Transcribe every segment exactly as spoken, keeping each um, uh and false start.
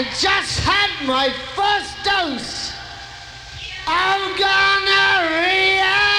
I just had my first dose of gonorrhea.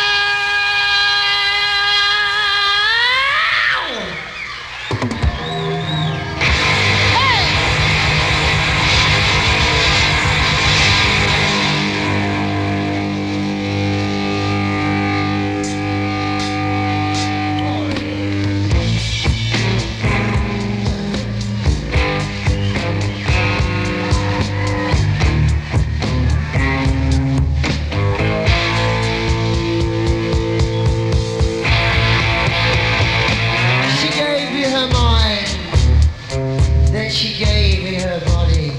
She gave me her body,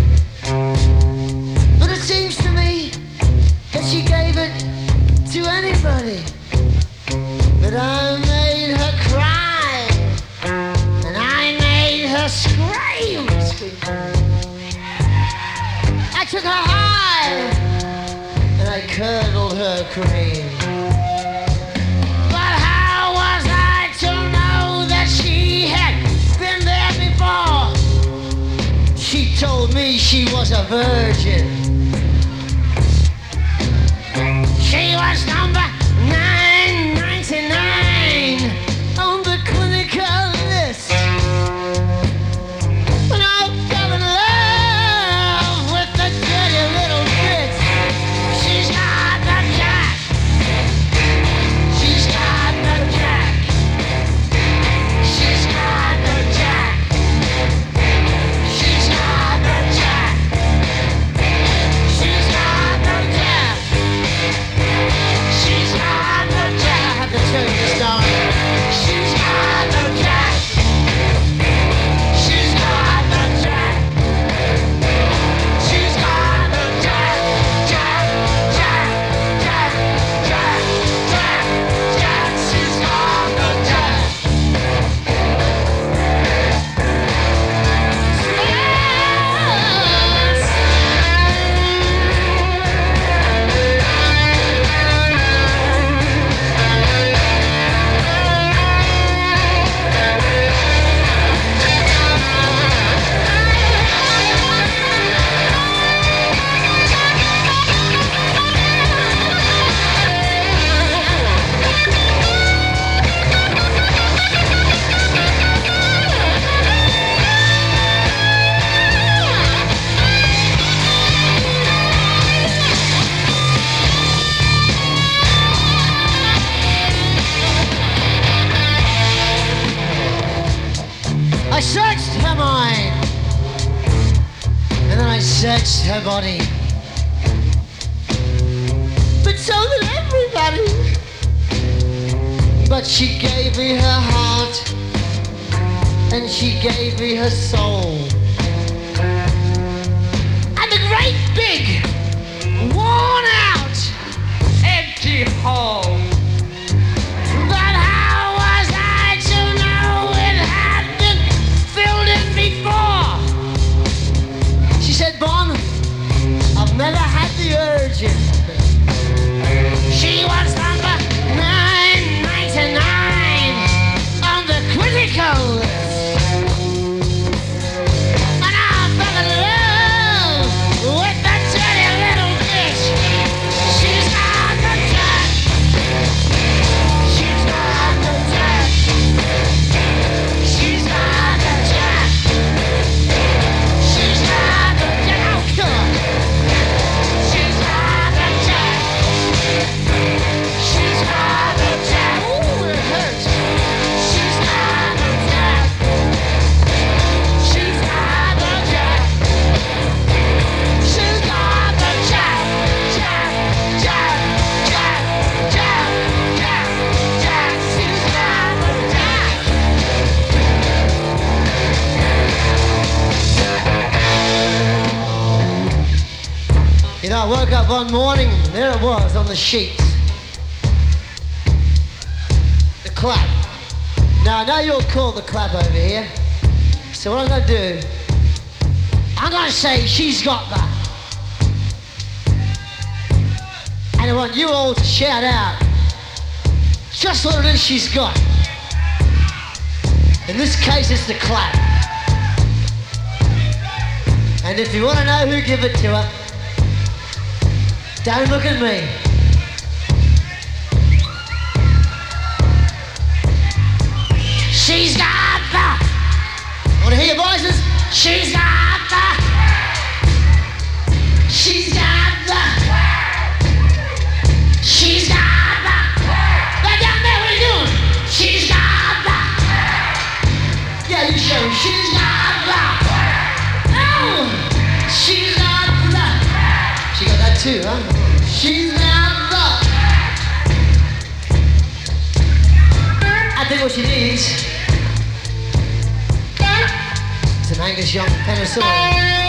but it seems to me that she gave it to anybody. But I made her cry, and I made her scream. I took her high, and I curdled her cream. But how was I to know that she had been there before? She told me she was a virgin. She was number nine ninety-nine on the clinical list. When I fell in love with the dirty little bitch, she's got the jack. She's got the jack. She's got the jack. She's got the jack. She's got the jack. She's got the jack. I have to turn this down. She's got the jack. She's got the jack. She's got the jack. Jack, jack, jack, jack, jack, jack. She's got the jack. I searched her mind, and then I searched her body, but so did everybody. But she gave me her heart, and she gave me her soul, and a great big, worn out, empty hole. But how was I to know it had been filled in before? She said, Bon, I've never had the urging. She was number nine ninety-nine on the critical list. And I fell in love with the dirty little bitch. She's got the jack. She's got the jack. She's got the jack. She's got the jack. Oh, come on. She's got the jack. She's got the jack. Ooh, it hurts. She's got the jack. She's got the jack. She's got the jack. Jack, jack, jack, jack, jack, jack. She's got the jack. You know, I woke up one morning, and there it was on the sheets. The clap. Now, I know you'll call the clap over here. So what I'm going to do, I'm going to say she's got that. And I want you all to shout out just what it is she's got. In this case, it's the clap. And if you want to know who gave it to her, don't look at me. She's got the. Want to hear your voices? She's got the. She's got the. She's got the. That down there, what are you doing? She's got the. Yeah, you show. She's got the. Oh, she's got the. She got that too, huh? She's got the. I think what she needs is an Angus Young penicillin.